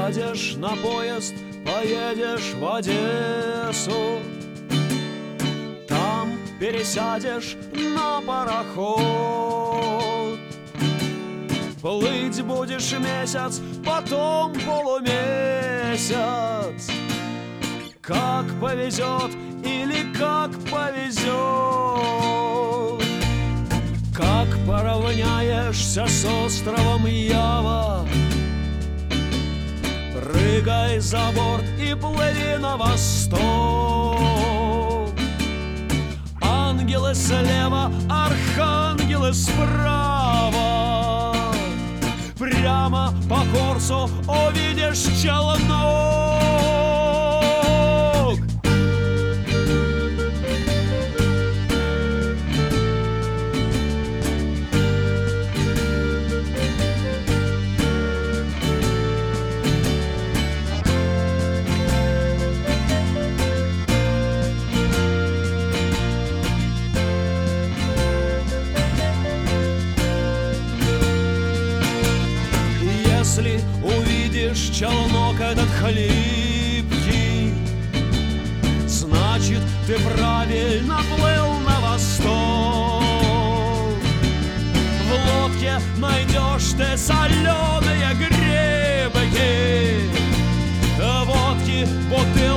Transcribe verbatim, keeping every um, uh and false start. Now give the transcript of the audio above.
Сядешь на поезд, поедешь в Одессу, там пересядешь на пароход. Плыть будешь месяц, потом полумесяц. Как повезет или как повезет. Как поравняешься с островом Ява, прыгай за борт и плыви на восток. Ангелы слева, архангелы справа. Прямо по курсу увидишь челнок. Если увидишь челнок этот хлипкий, значит, ты правильно плыл на восток. В лодке найдешь ты соленые грибки, водки, бутылки